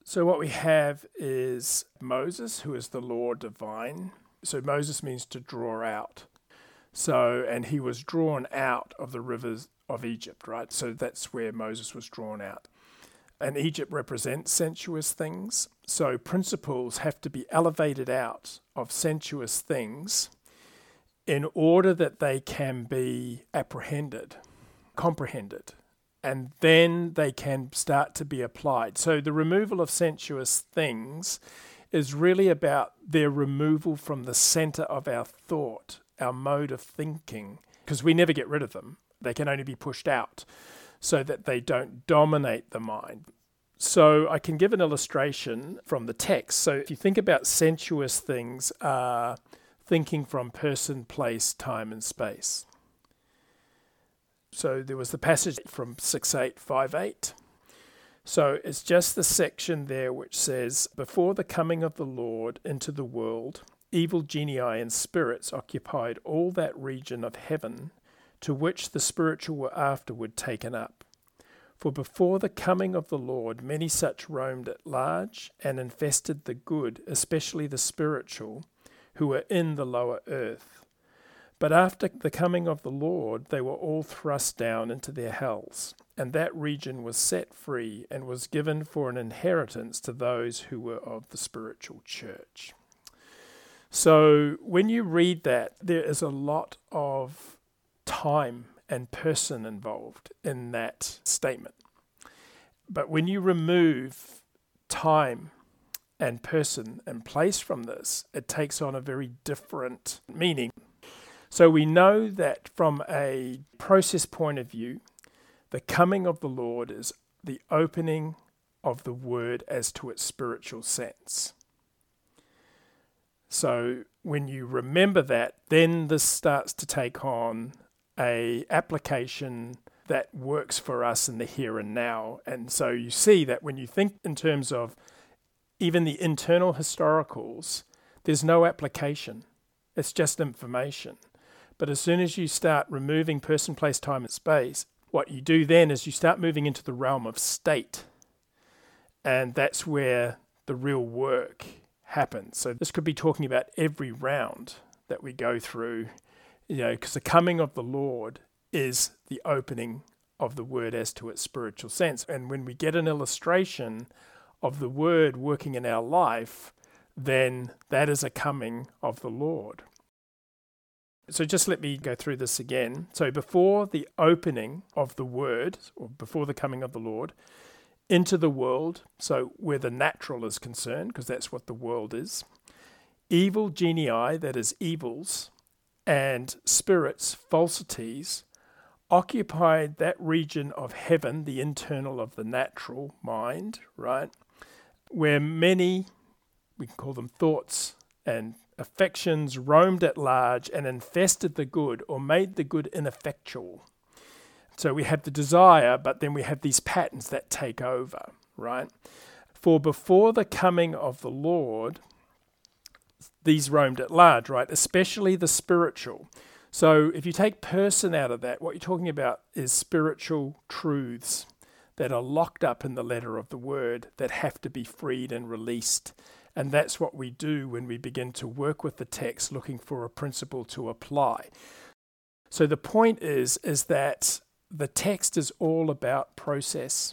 So what we have is Moses, who is the law divine. So Moses means to draw out. And he was drawn out of the rivers of Egypt, right? So that's where Moses was drawn out. And Egypt represents sensuous things. So principles have to be elevated out of sensuous things in order that they can be comprehended, and then they can start to be applied. So the removal of sensuous things is really about their removal from the center of our thought, our mode of thinking, because we never get rid of them. They can only be pushed out so that they don't dominate the mind. So I can give an illustration from the text. So if you think about sensuous things, thinking from person, place, time, and space. So there was the passage from 6:8, So it's just the section there which says, before the coming of the Lord into the world, evil genii and spirits occupied all that region of heaven to which the spiritual were afterward taken up. For before the coming of the Lord, many such roamed at large and infested the good, especially the spiritual, who were in the lower earth. But after the coming of the Lord, they were all thrust down into their hells, and that region was set free and was given for an inheritance to those who were of the spiritual church. So when you read that, there is a lot of time and person involved in that statement. But when you remove time and person and place from this, it takes on a very different meaning. So we know that from a process point of view, the coming of the Lord is the opening of the word as to its spiritual sense. So when you remember that, then this starts to take on a application that works for us in the here and now. And so you see that when you think in terms of even the internal historicals, there's no application. It's just information. But as soon as you start removing person, place, time, and space, what you do then is you start moving into the realm of state. And that's where the real work happens. So this could be talking about every round that we go through, because the coming of the Lord is the opening of the word as to its spiritual sense. And when we get an illustration of the word working in our life, then that is a coming of the Lord. So just let me go through this again. So before the opening of the word, or before the coming of the Lord, into the world, so where the natural is concerned, because that's what the world is, evil genii, that is evils, and spirits, falsities, occupied that region of heaven, the internal of the natural mind, right? Where many, we can call them thoughts and affections, roamed at large and infested the good, or made the good ineffectual. So we have the desire, but then we have these patterns that take over, right? For before the coming of the Lord, these roamed at large, right? Especially the spiritual. So if you take person out of that, what you're talking about is spiritual truths that are locked up in the letter of the word that have to be freed and released. And that's what we do when we begin to work with the text, looking for a principle to apply. So the point is that the text is all about process.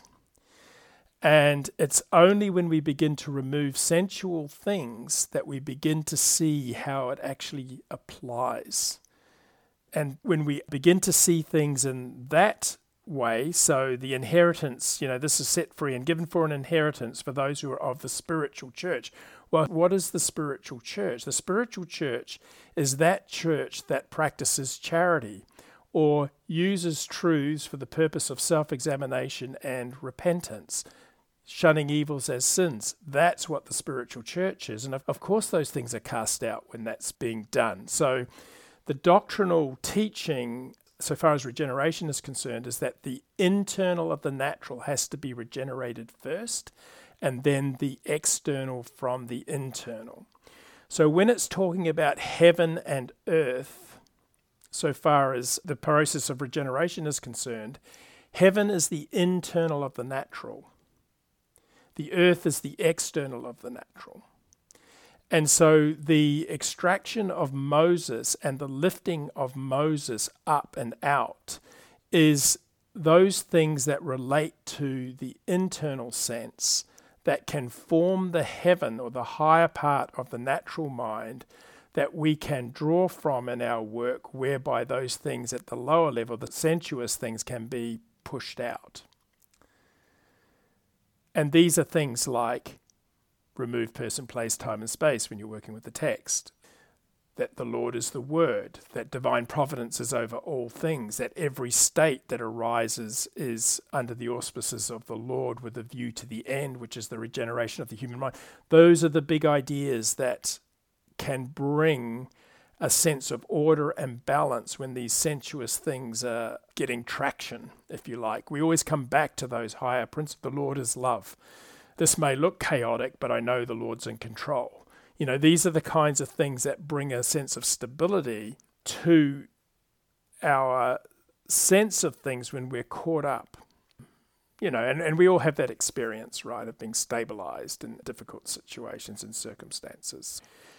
And it's only when we begin to remove sensual things that we begin to see how it actually applies. And when we begin to see things in that way, so the inheritance, this is set free and given for an inheritance for those who are of the spiritual church. Well, what is the spiritual church? The spiritual church is that church that practices charity or uses truths for the purpose of self-examination and repentance, shunning evils as sins. That's what the spiritual church is. And of course, those things are cast out when that's being done. So the doctrinal teaching, so far as regeneration is concerned, is that the internal of the natural has to be regenerated first, and then the external from the internal. So when it's talking about heaven and earth, so far as the process of regeneration is concerned, heaven is the internal of the natural. The earth is the external of the natural. And so the extraction of Moses and the lifting of Moses up and out is those things that relate to the internal sense that can form the heaven or the higher part of the natural mind that we can draw from in our work, whereby those things at the lower level, the sensuous things, can be pushed out. And these are things like remove person, place, time, and space when you're working with the text. That the Lord is the Word, that divine providence is over all things, that every state that arises is under the auspices of the Lord with a view to the end, which is the regeneration of the human mind. Those are the big ideas that can bring a sense of order and balance when these sensuous things are getting traction, if you like. We always come back to those higher principles. The Lord is love. This may look chaotic, but I know the Lord's in control. You know, these are the kinds of things that bring a sense of stability to our sense of things when we're caught up. You know, and we all have that experience, right, of being stabilized in difficult situations and circumstances.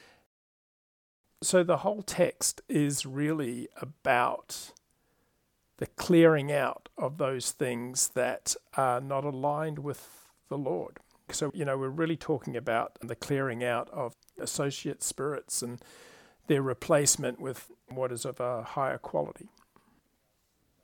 So the whole text is really about the clearing out of those things that are not aligned with the Lord. So, you know, we're really talking about the clearing out of associate spirits and their replacement with what is of a higher quality.